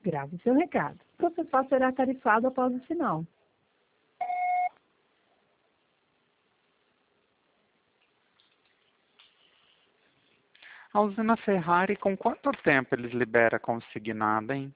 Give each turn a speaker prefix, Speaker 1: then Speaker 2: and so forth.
Speaker 1: Grave seu recado. O processal será tarifado após o sinal.
Speaker 2: A usina Ferrari, com quanto tempo eles liberam consignado, hein?